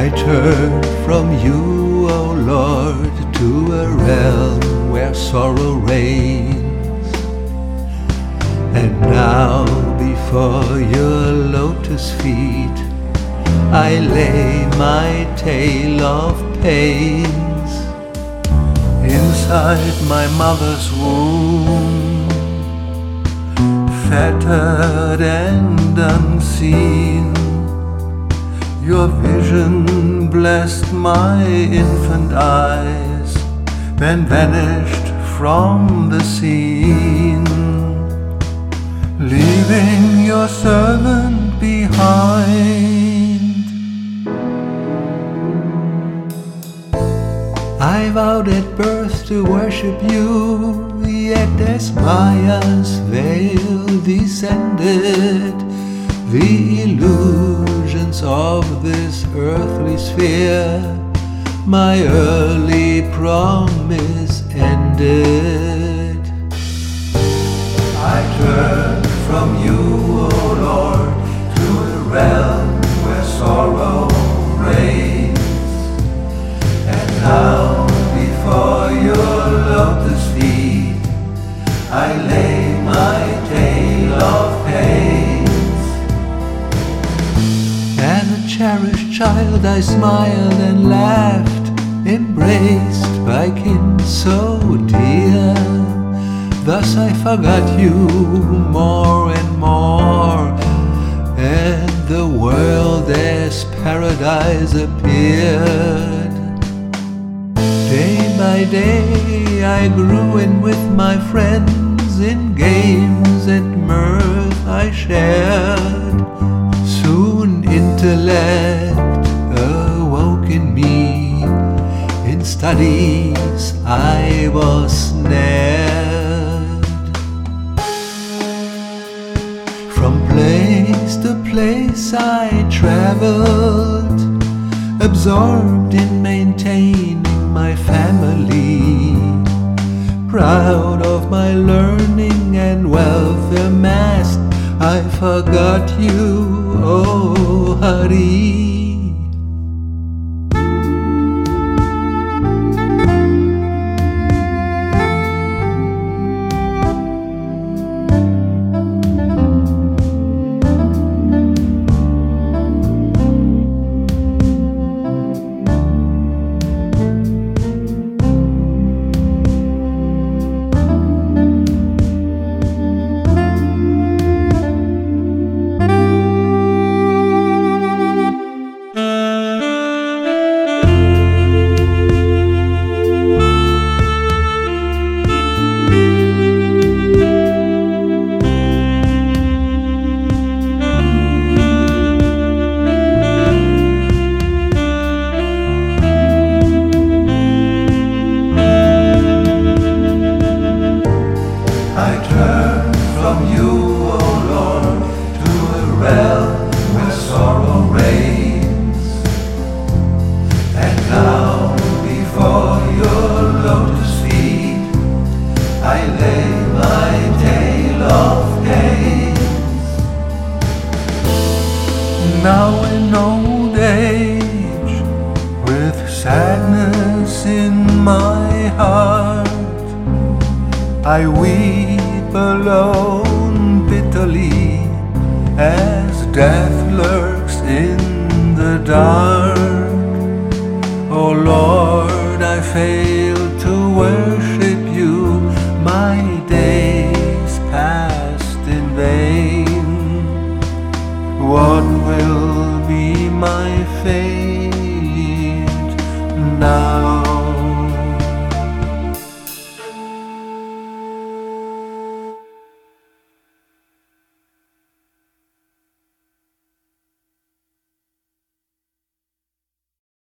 I turn from you, O Lord, to a realm where sorrow reigns. And now before your lotus feet I lay my tale of pains. Inside my mother's womb, fettered and unseen, your vision blessed my infant eyes, then vanished from the scene, leaving your servant behind. I vowed at birth to worship you, yet as Maya's veil descended, the illusions of this earthly sphere, my early promise ended. I turn from you, O Lord, to a realm where sorrow reigns. And now before your lotus feet I lay my tale of pains. As a cherished child I smiled and laughed, embraced by kin so dear. Thus I forgot you more and more, and the world as paradise appeared. Day by day I grew, and with my friends in games and mirth I shared. Soon intellect awoke in me, in studies I was snared. From place to place I traveled, absorbed in maintaining my family, proud of my learning and wealth amassed. I forgot you, oh Hari. Now in old age, with sadness in my heart, I weep alone bitterly as death lurks in the dark. Oh Lord, I fail to worship